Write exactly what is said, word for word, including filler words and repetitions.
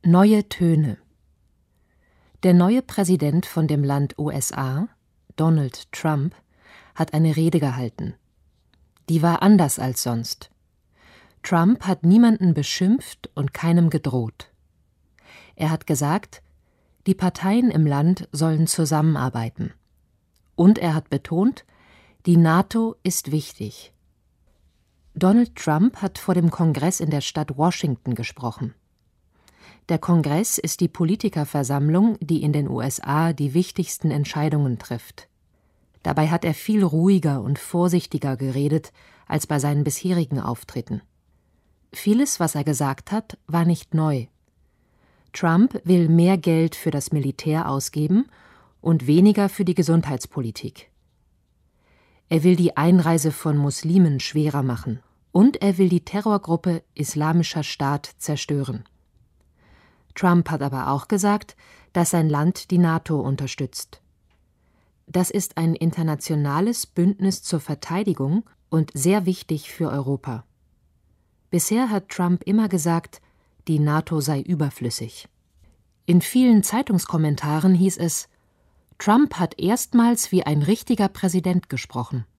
Neue Töne. Der neue Präsident von dem Land U S A, Donald Trump, hat eine Rede gehalten. Die war anders als sonst. Trump hat niemanden beschimpft und keinem gedroht. Er hat gesagt, die Parteien im Land sollen zusammenarbeiten. Und er hat betont, die NATO ist wichtig. Donald Trump hat vor dem Kongress in der Stadt Washington gesprochen. Der Kongress ist die Politikerversammlung, die in den U S A die wichtigsten Entscheidungen trifft. Dabei hat er viel ruhiger und vorsichtiger geredet als bei seinen bisherigen Auftritten. Vieles, was er gesagt hat, war nicht neu. Trump will mehr Geld für das Militär ausgeben und weniger für die Gesundheitspolitik. Er will die Einreise von Muslimen schwerer machen und er will die Terrorgruppe Islamischer Staat zerstören. Trump hat aber auch gesagt, dass sein Land die NATO unterstützt. Das ist ein internationales Bündnis zur Verteidigung und sehr wichtig für Europa. Bisher hat Trump immer gesagt, die NATO sei überflüssig. In vielen Zeitungskommentaren hieß es, Trump hat erstmals wie ein richtiger Präsident gesprochen.